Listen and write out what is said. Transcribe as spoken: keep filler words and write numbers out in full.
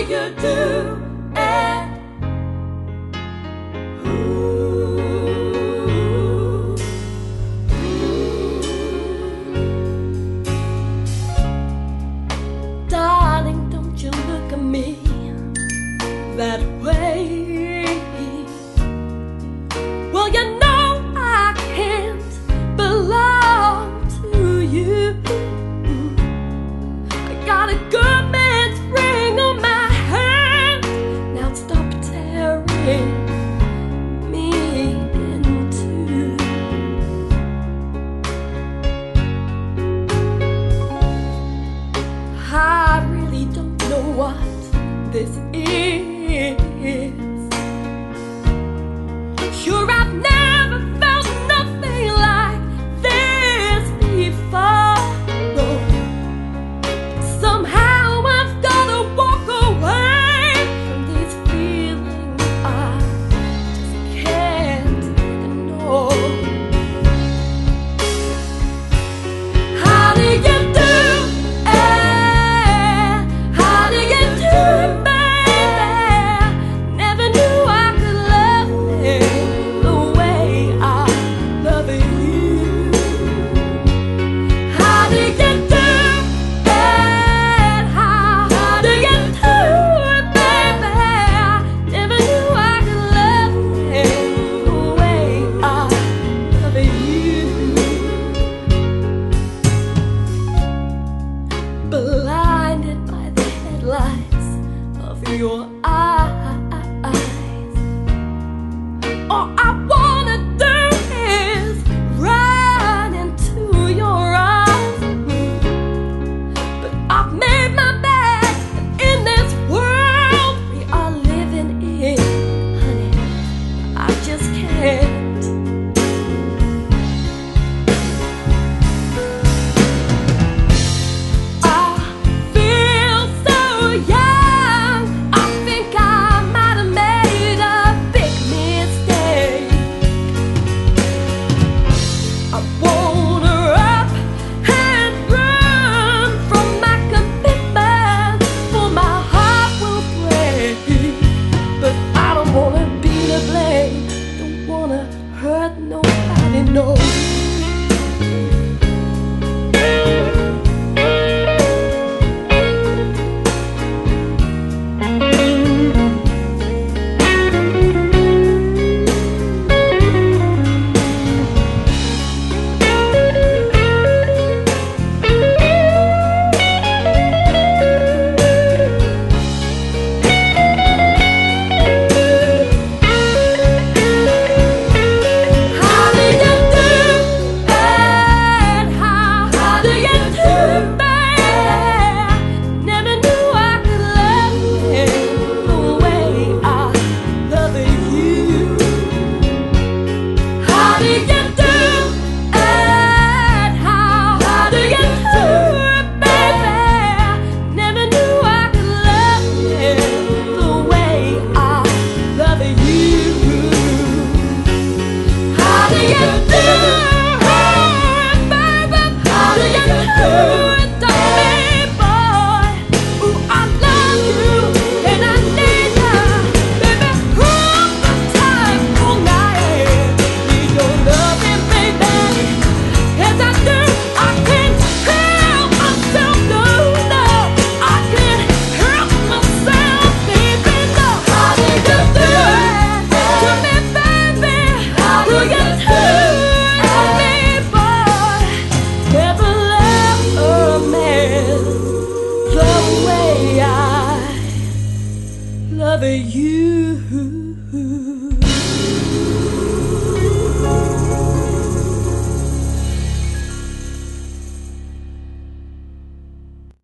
you do it? Ooh, ooh. Darling, don't you look at me that way. Well, you know I can't belong to you. I got a good man's ring on my hand. Now stop tearing me in two. I really don't know what this is. Sure, I've never felt nothing like this before. No. Somehow I've gotta walk away from these feelings I just can't ignore. How do you do it? How do you do it, baby? Never knew I could love you the way I love you. How do you do it? How, how do you do it, baby? Never knew I could love you the way I love you. Blinded by the headlights of your